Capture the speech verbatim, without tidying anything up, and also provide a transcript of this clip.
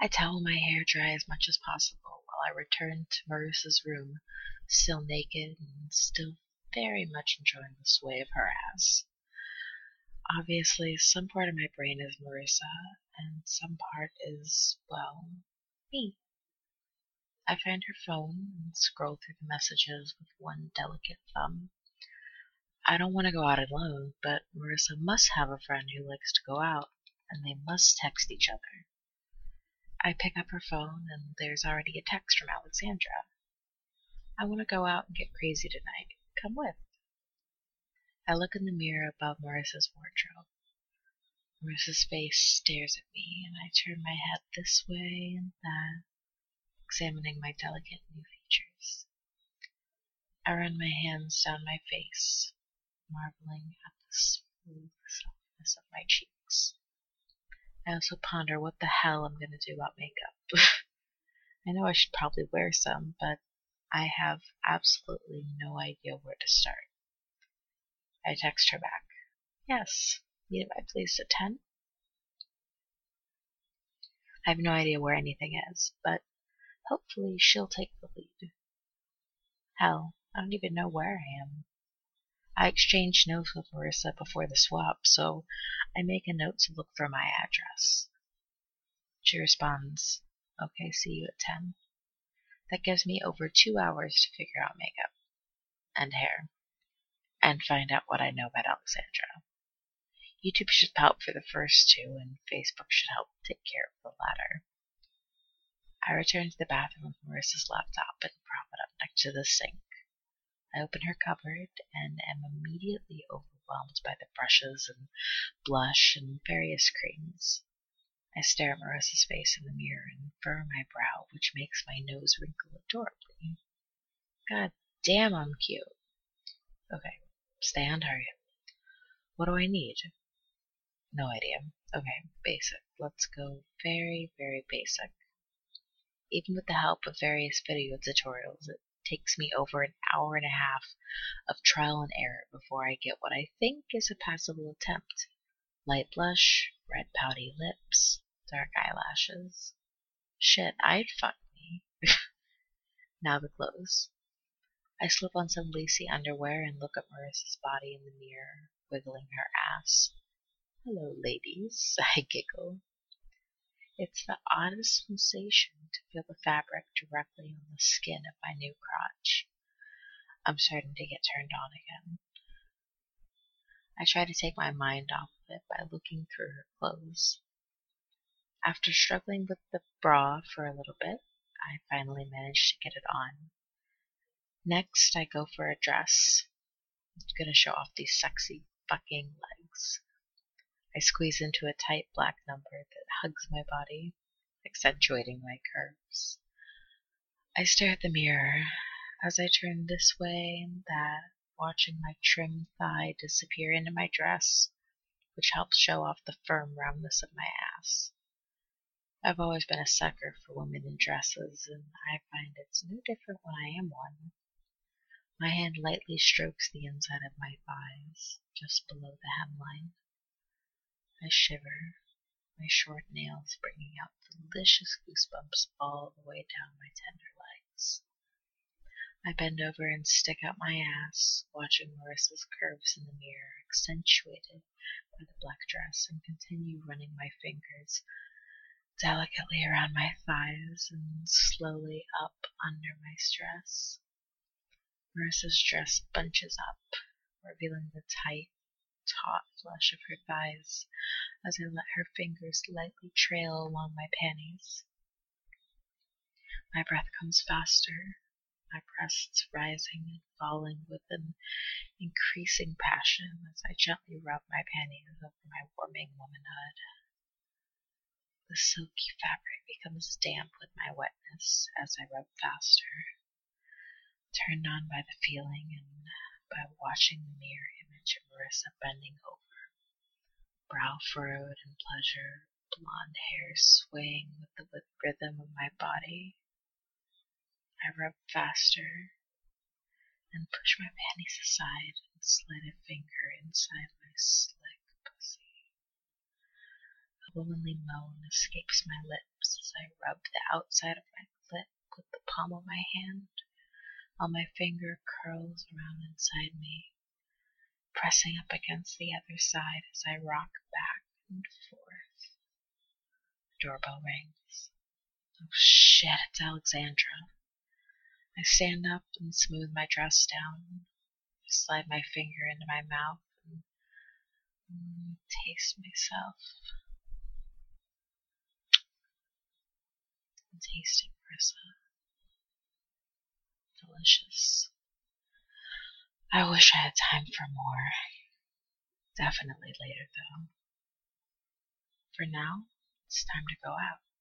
I towel my hair dry as much as possible while I return to Marissa's room, still naked and still very much enjoying the sway of her ass. Obviously, some part of my brain is Marissa, and some part is, well, me. I find her phone and scroll through the messages with one delicate thumb. I don't want to go out alone, but Marissa must have a friend who likes to go out, and they must text each other. I pick up her phone, and there's already a text from Alexandra. I want to go out and get crazy tonight. Come with. I look in the mirror above Marissa's wardrobe. Marissa's face stares at me, and I turn my head this way and that, examining my delicate new features. I run my hands down my face, marveling at the smooth softness of my cheeks. I also ponder what the hell I'm going to do about makeup. I know I should probably wear some, but I have absolutely no idea where to start. I text her back. Yes, meet at my place at ten? I have no idea where anything is, but hopefully she'll take the lead. Hell, I don't even know where I am. I exchanged notes with Marissa before the swap, so I make a note to look for my address. She responds, okay, see you at ten. That gives me over two hours to figure out makeup and hair and find out what I know about Alexandra. YouTube should help for the first two, and Facebook should help take care of the latter. I return to the bathroom with Marissa's laptop and prop it up next to the sink. I open her cupboard and am immediately overwhelmed by the brushes and blush and various creams. I stare at Marissa's face in the mirror and furrow my brow, which makes my nose wrinkle adorably. God damn, I'm cute. Okay, stay on target. What do I need? No idea. Okay, basic. Let's go very, very basic. Even with the help of various video tutorials, it takes me over an hour and a half of trial and error before I get what I think is a passable attempt. Light blush, red pouty lips, dark eyelashes. Shit, I'd fuck me. Now the clothes. I slip on some lacy underwear and look at Marissa's body in the mirror, wiggling her ass. Hello, ladies, I giggle. It's the oddest sensation to feel the fabric directly on the skin of my new crotch. I'm starting to get turned on again. I try to take my mind off of it by looking through her clothes. After struggling with the bra for a little bit, I finally manage to get it on. Next, I go for a dress. I'm gonna show off these sexy fucking legs. I squeeze into a tight black number that hugs my body, accentuating my curves. I stare at the mirror as I turn this way and that, watching my trim thigh disappear into my dress, which helps show off the firm roundness of my ass. I've always been a sucker for women in dresses, and I find it's no different when I am one. My hand lightly strokes the inside of my thighs, just below the hemline. I shiver, my short nails bringing out delicious goosebumps all the way down my tender legs. I bend over and stick out my ass, watching Marissa's curves in the mirror, accentuated by the black dress, and continue running my fingers delicately around my thighs and slowly up under my dress. Marissa's dress bunches up, revealing the tight, taut flesh of her thighs as I let her fingers lightly trail along my panties. My breath comes faster, my breasts rising and falling with an increasing passion as I gently rub my panties over my warming womanhood. The silky fabric becomes damp with my wetness as I rub faster, turned on by the feeling and by watching the mirror image of Marissa bending over, brow furrowed in pleasure, blonde hair swaying with the rhythm of my body. I rub faster and push my panties aside and slide a finger inside my slick pussy. A womanly moan escapes my lips as I rubbed the outside of my lip with the palm of my hand, while my finger curls around inside me, pressing up against the other side as I rock back and forth. The doorbell rings. Oh shit, it's Alexandra. I stand up and smooth my dress down, slide my finger into my mouth, and mm, taste myself. I'm tasting Marissa. Delicious. I wish I had time for more. Definitely later, though. For now, it's time to go out.